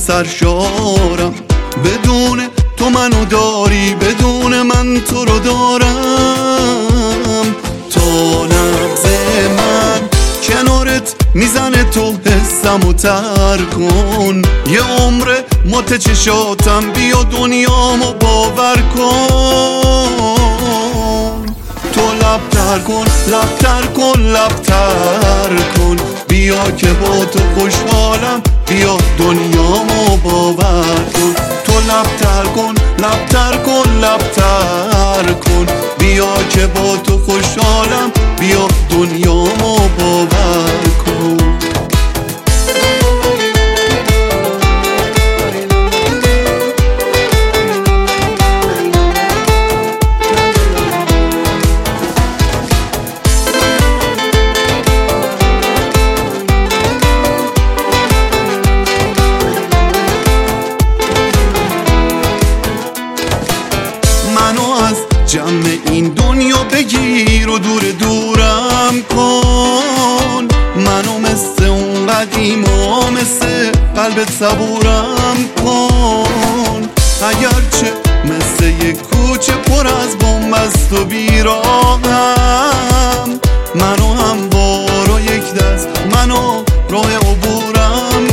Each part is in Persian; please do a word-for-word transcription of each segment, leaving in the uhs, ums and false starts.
سرشارم. بدون تو منو داری، بدون من تو رو دارم. تا نبض من کنارت میزنه تو حسمو تر کن. یه عمر مات چشاتم، بیا دنیامو باور کن. تو لبتر کن، لبتر کن، لبتر کن. بیا که با تو خوشحالم، بیا دنیامو باور کن. تو لبتر کن، لبتر کن، لبتر کن. بیا که با تو خوشحالم، بیا دنیامو باور کن. جمع این دنیا بگیر و دور دورم کن. منو مثل اون قدیم و مثل قلبت صبورم کن. اگرچه مثل یک کوچه پر از بنبست و بیراهم، منو هموار و یک دست منو راه عبورم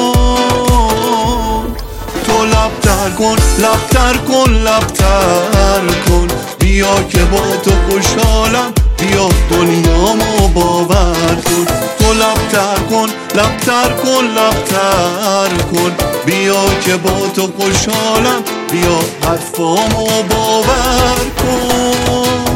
کن. تو لبتر کن، لبتر کن، لبتر کن. بیا که با تو خوشحالم، بیا دنیامو باور کن. تو لبتر کن، لبتر کن، لبتر کن. بیا که با تو خوشحالم، بیا حرفامو باور کن.